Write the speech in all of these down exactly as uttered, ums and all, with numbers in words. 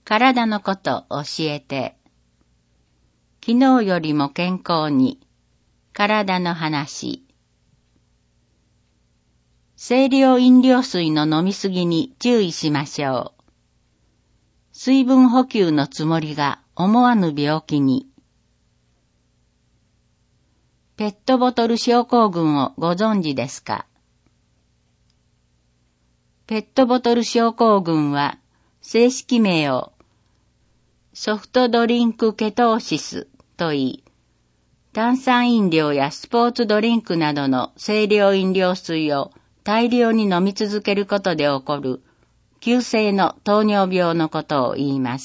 体のこと教えて。昨日よりも健康に。体の話。清涼飲料水の飲みすぎに注意しましょう。水分補給のつもりが思わぬ病気に。ペットボトル症候群をご存知ですか？ペットボトル症候群は正式名をソフトドリンクケトーシスと言い、炭酸飲料やスポーツドリンクなどの清涼飲料水を大量に飲み続けることで起こる急性の糖尿病のことを言います。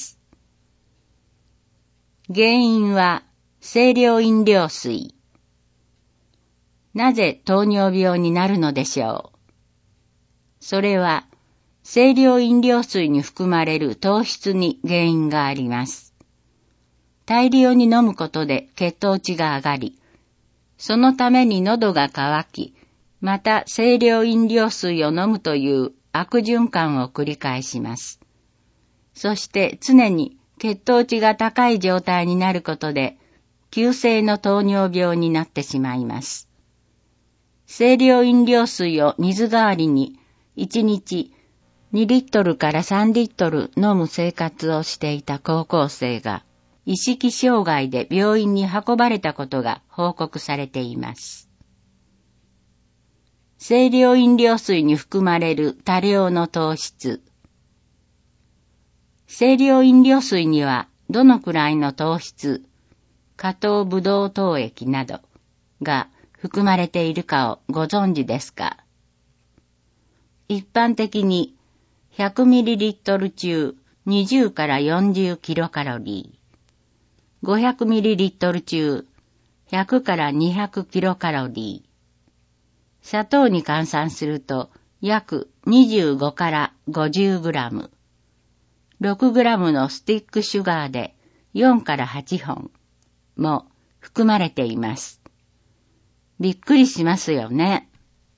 原因は清涼飲料水。なぜ糖尿病になるのでしょう。それは清涼飲料水に含まれる糖質に原因があります。大量に飲むことで血糖値が上がり、そのために喉が渇き、また清涼飲料水を飲むという悪循環を繰り返します。そして常に血糖値が高い状態になることで、急性の糖尿病になってしまいます。清涼飲料水を水代わりにいちにちにリットルからさんリットル飲む生活をしていた高校生が意識障害で病院に運ばれたことが報告されています。清涼飲料水に含まれる多量の糖質。清涼飲料水にはどのくらいの糖質、果糖ブドウ糖液などが含まれているかをご存知ですか？一般的に ひゃくミリリットル 中にじゅうからよんじゅうキロカロリー、ごひゃくミリリットル 中ひゃくからにひゃくキロカロリー、砂糖に換算すると約にじゅうごからごじゅうグラム、ろくグラムのスティックシュガーでよんからはちほんも含まれています。びっくりしますよね。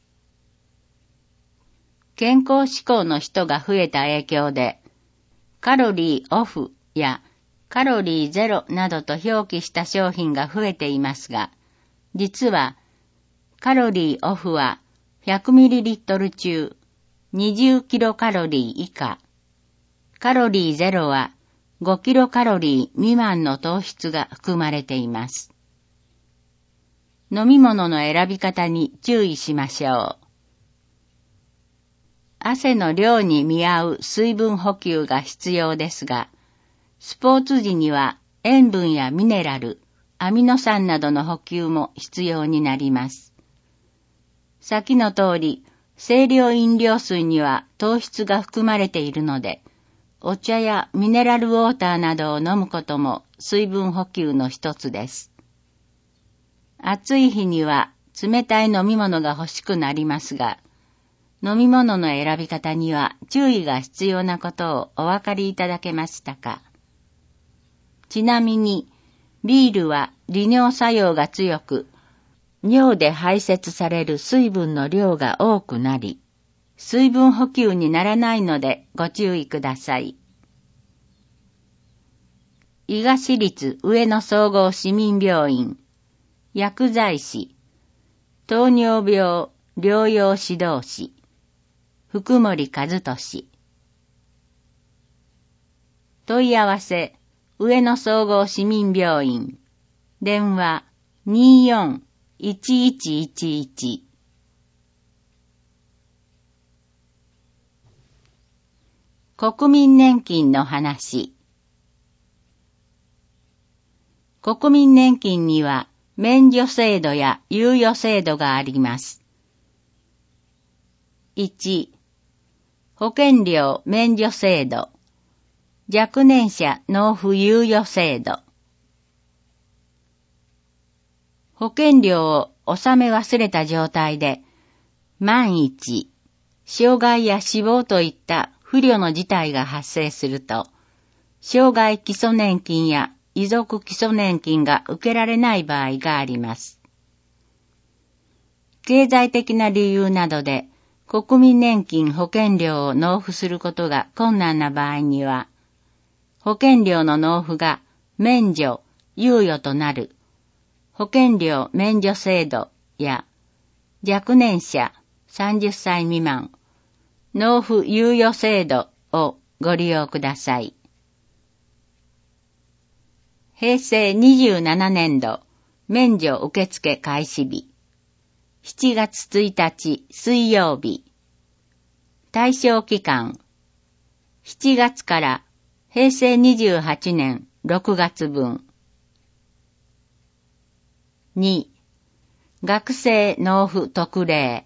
健康志向の人が増えた影響で、カロリーオフやカロリーゼロなどと表記した商品が増えていますが、実はカロリーオフは ひゃくミリリットル 中にじゅうキロカロリー以下、カロリーゼロはごキロカロリー未満の糖質が含まれています。飲み物の選び方に注意しましょう。汗の量に見合う水分補給が必要ですが、スポーツ時には塩分やミネラル、アミノ酸などの補給も必要になります。先の通り、清涼飲料水には糖質が含まれているので、お茶やミネラルウォーターなどを飲むことも水分補給の一つです。暑い日には冷たい飲み物が欲しくなりますが、飲み物の選び方には注意が必要なことをお分かりいただけましたか？ちなみに、ビールは利尿作用が強く、尿で排泄される水分の量が多くなり、水分補給にならないのでご注意ください。伊賀市立上野総合市民病院薬剤師糖尿病療養指導士福森和俊。問い合わせ上野総合市民病院電話 にーよんいちいちいちいち。国民年金の話。国民年金には免除制度や猶予制度があります。いち、保険料免除制度、若年者納付猶予制度。保険料を納め忘れた状態で、万一、障害や死亡といった不慮の事態が発生すると、障害基礎年金や遺族基礎年金が受けられない場合があります。経済的な理由などで国民年金保険料を納付することが困難な場合には、 保険料の納付が免除、猶予となる保険料免除制度や若年者さんじゅっさい未満納付猶予制度をご利用ください。へいせいにじゅうななねんど免除受付開始日しちがつついたち水曜日対象期間しちがつからへいせいにじゅうはちねんろくがつぶん。に. 学生納付特例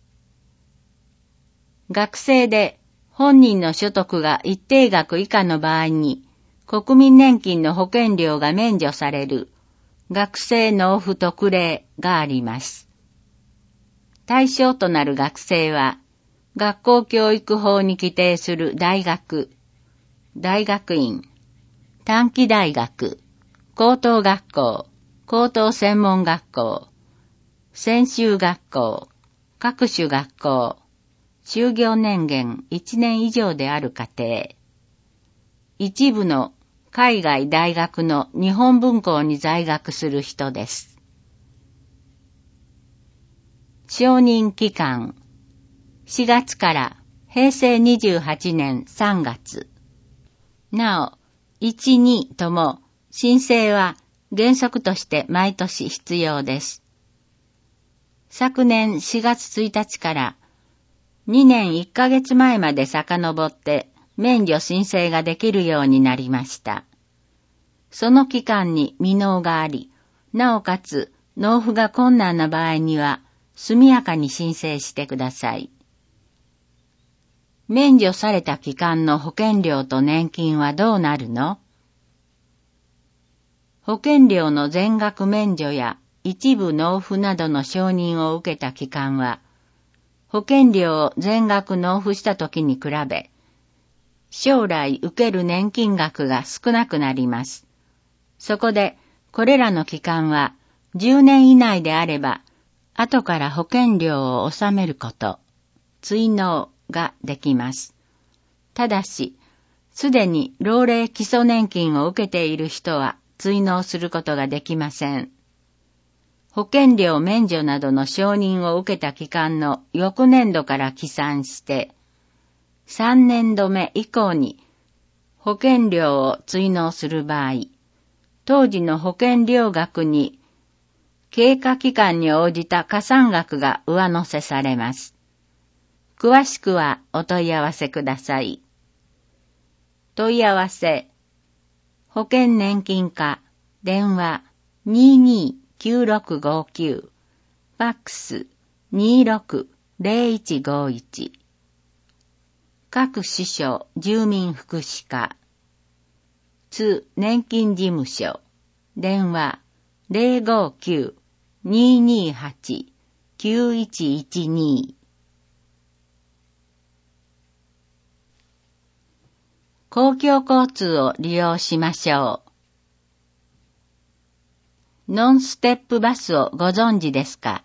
学生で本人の所得が一定額以下の場合に国民年金の保険料が免除される学生納付特例があります。対象となる学生は学校教育法に規定する大学、大学院、短期大学、高等学校、高等専門学校、専修学校、各種学校、就業年限いちねん以上である家庭、一部の海外大学の日本分校に在学する人です。承認期間、しがつからへいせいにじゅうはちねんさんがつ。なお、いち、にとも申請は原則として毎年必要です。昨年しがつついたちからにねんいっかげつまえまで遡って免除申請ができるようになりました。その期間に未納があり、なおかつ納付が困難な場合には速やかに申請してください。免除された期間の保険料と年金はどうなるの？保険料の全額免除や一部納付などの承認を受けた期間は、保険料を全額納付したときに比べ、将来受ける年金額が少なくなります。そこで、これらの期間はじゅうねん以内であれば、後から保険料を納めること、追納ができます。ただし、すでに老齢基礎年金を受けている人は追納することができません。保険料免除などの承認を受けた期間の翌年度から起算して、さんねんどめ以降に保険料を追納する場合、当時の保険料額に経過期間に応じた加算額が上乗せされます。詳しくはお問い合わせください。問い合わせ、保険年金課、電話 にーにーきゅうろくごきゅう、ファックス にーろくぜろいちごいち、各支所住民福祉課、津年金事務所、電話 ぜろごきゅう にーにーはち きゅういちいちに。公共交通を利用しましょう。ノンステップバスをご存知ですか？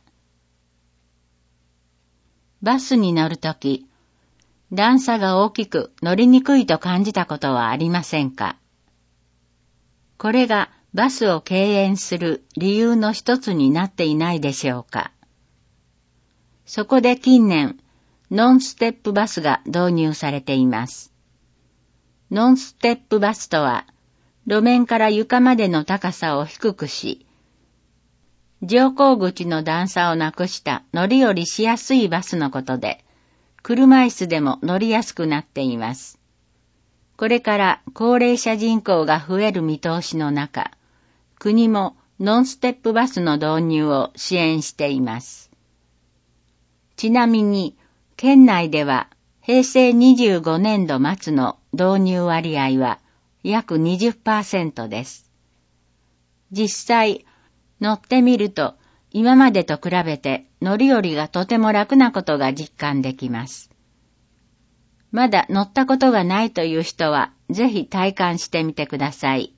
バスに乗るとき、段差が大きく乗りにくいと感じたことはありませんか？これがバスを敬遠する理由の一つになっていないでしょうか？そこで近年、ノンステップバスが導入されています。ノンステップバスとは、路面から床までの高さを低くし、乗降口の段差をなくした乗り降りしやすいバスのことで、車椅子でも乗りやすくなっています。これから高齢者人口が増える見通しの中、国もノンステップバスの導入を支援しています。ちなみに、県内ではへいせいにじゅうごねんど末の導入割合は約 にじゅっパーセント です。実際、乗ってみると今までと比べて乗り降りがとても楽なことが実感できます。まだ乗ったことがないという人はぜひ体感してみてください。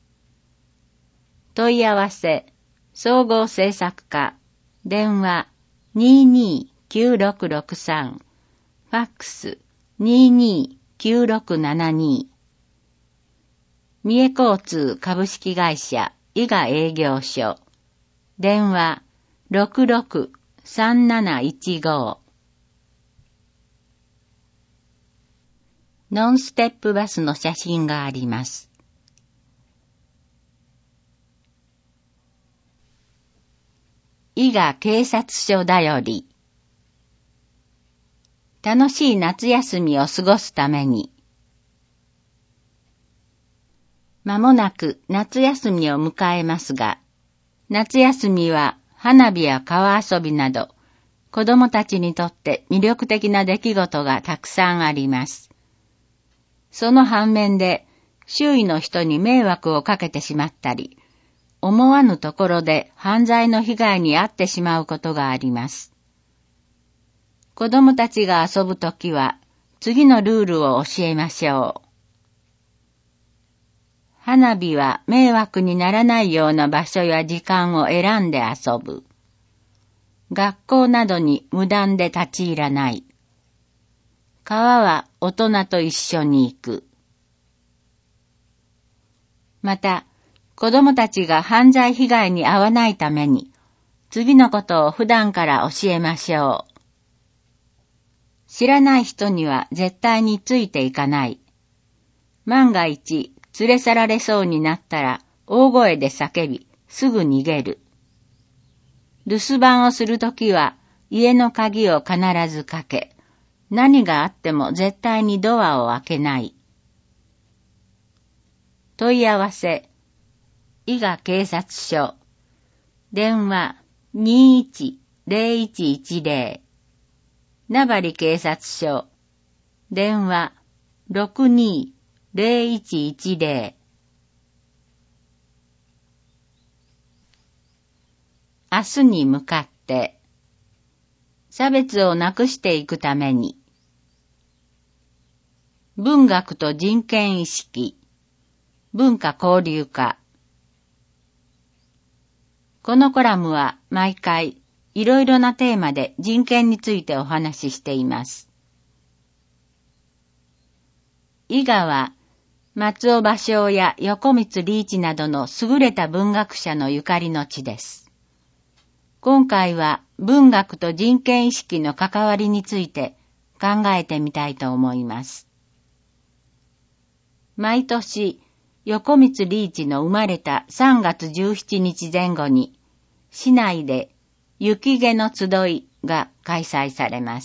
問い合わせ、総合政策課、電話 にーにーきゅうろくろくさん、ファックス にーにーきゅうろくななに。 三重交通株式会社伊賀営業所。電話 ろくろく さんなないちご。ノンステップバスの写真があります。伊賀警察署だより。楽しい夏休みを過ごすために。まもなく夏休みを迎えますが、夏休みは花火や川遊びなど、子供たちにとって魅力的な出来事がたくさんあります。その反面で、周囲の人に迷惑をかけてしまったり、思わぬところで犯罪の被害に遭ってしまうことがあります。子供たちが遊ぶときは、次のルールを教えましょう。花火は迷惑にならないような場所や時間を選んで遊ぶ。学校などに無断で立ち入らない。川は大人と一緒に行く。また、子供たちが犯罪被害に遭わないために、次のことを普段から教えましょう。知らない人には絶対についていかない。万が一、連れ去られそうになったら大声で叫び、すぐ逃げる。留守番をするときは家の鍵を必ずかけ、何があっても絶対にドアを開けない。問い合わせ、伊賀警察署。電話 にいちゼロいちいちゼロ。名張警察署。電話 ろくにゼロいちいちゼロ。明日に向かって。差別をなくしていくために。文学と人権意識。文化交流課。このコラムは毎回いろいろなテーマで人権についてお話ししています。伊賀は松尾芭蕉や横光利一などの優れた文学者のゆかりの地です。今回は文学と人権意識の関わりについて考えてみたいと思います。毎年、横光利一の生まれたさんがつじゅうしちにち前後に、市内で雪化の集いが開催されます。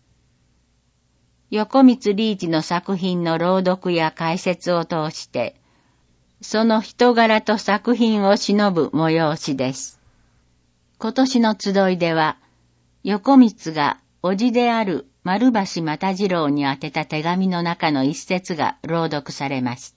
横光利一の作品の朗読や解説を通して、その人柄と作品を偲ぶ催しです。今年の集いでは、横光が叔父である丸橋又次郎に宛てた手紙の中の一節が朗読されました。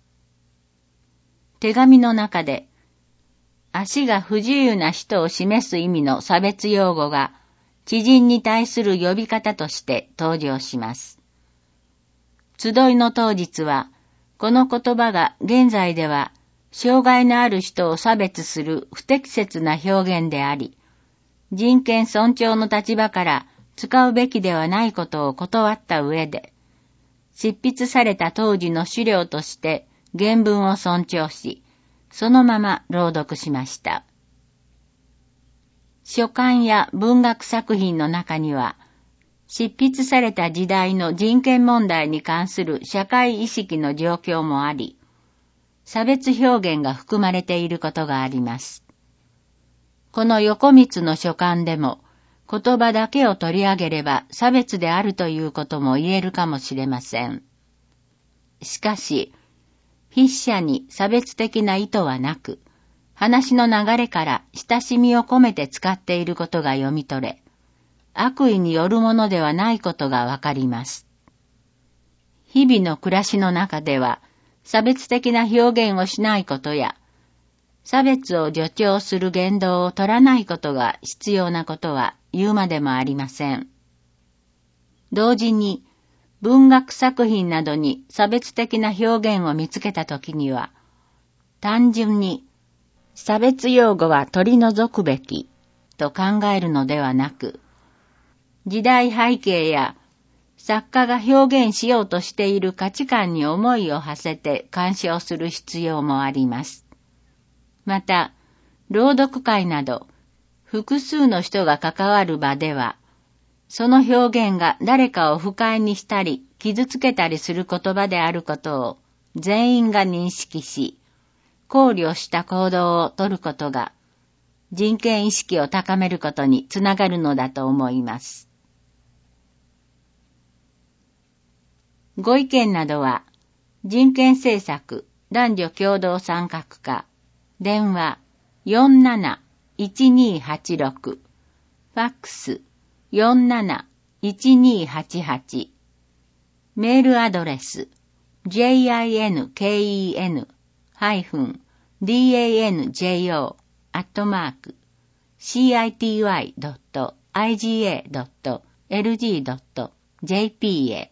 手紙の中で、足が不自由な人を示す意味の差別用語が、知人に対する呼び方として登場します。集いの当日は、この言葉が現在では、障害のある人を差別する不適切な表現であり、人権尊重の立場から使うべきではないことを断った上で、執筆された当時の資料として原文を尊重し、そのまま朗読しました。書簡や文学作品の中には、執筆された時代の人権問題に関する社会意識の状況もあり、差別表現が含まれていることがあります。この横光の書簡でも、言葉だけを取り上げれば差別であるということも言えるかもしれません。しかし、筆者に差別的な意図はなく、話の流れから親しみを込めて使っていることが読み取れ、悪意によるものではないことがわかります。日々の暮らしの中では、差別的な表現をしないことや、差別を助長する言動を取らないことが必要なことは言うまでもありません。同時に、文学作品などに差別的な表現を見つけたときには、単純に差別用語は取り除くべきと考えるのではなく、時代背景や作家が表現しようとしている価値観に思いを馳せて鑑賞する必要もあります。また、朗読会など、複数の人が関わる場では、その表現が誰かを不快にしたり、傷つけたりする言葉であることを全員が認識し、考慮した行動をとることが、人権意識を高めることにつながるのだと思います。ご意見などは、人権政策男女共同参画課、電話 よんなないちにーはちろく、ファックス よんなないちにーはちはち、メールアドレス ジンケン danjo アットマーク シーアイティーワイドットアイジーエードットエルジードットジェーピー へ